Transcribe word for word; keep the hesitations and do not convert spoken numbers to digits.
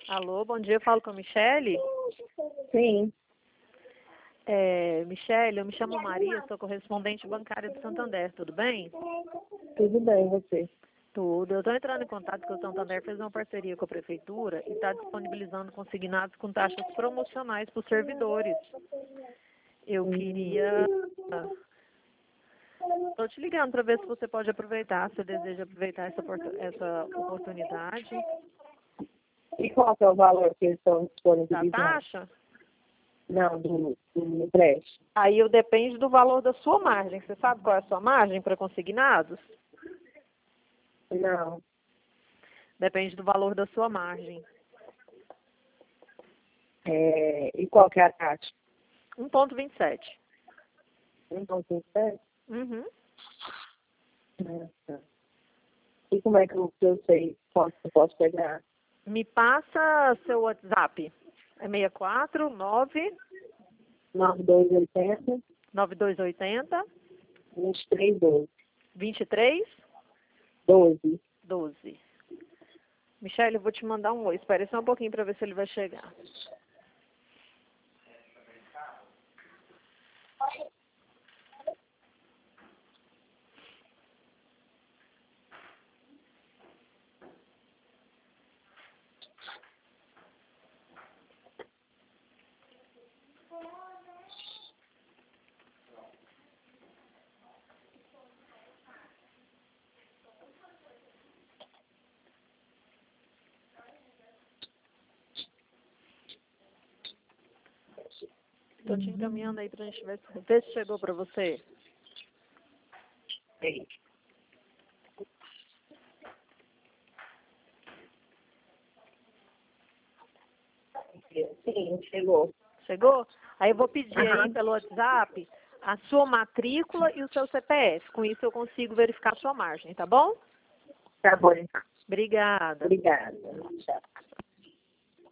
Alô, bom dia, eu falo com a Michele. Sim. É, Michele, eu me chamo Maria, sou correspondente bancária do Santander, tudo bem? Tudo bem, você? Tudo. Eu estou entrando em contato porque o Santander fez uma parceria com a Prefeitura e está disponibilizando consignados com taxas promocionais para os servidores. Eu queria... Estou te ligando para ver se você pode aproveitar, se você deseja aproveitar essa, oportu- essa oportunidade. E qual que é o valor que eles estão Da disponibilizando? taxa? Não, do, do empréstimo. Aí eu depende do valor da sua margem. Você sabe qual é a sua margem para consignados? Não. Depende do valor da sua margem. É, e qual que é a taxa? um vírgula vinte e sete. um vírgula vinte e sete? Uhum. Nossa. E como é que eu, que eu sei quanto eu posso pegar? Me passa seu WhatsApp. É seis quatro nove nove dois oito zero, nove dois oito zero vinte e três doze. dois três doze. um dois. Michele, eu vou te mandar um oi. Espere só um pouquinho para ver se ele vai chegar. Estou te encaminhando aí para a gente ver se, ver se chegou para você. Sim. Sim, chegou. Chegou? Aí eu vou pedir aí Aham. pelo WhatsApp a sua matrícula e o seu C P F. Com isso eu consigo verificar a sua margem, tá bom? Tá bom, então. Obrigada. Obrigada. Tchau.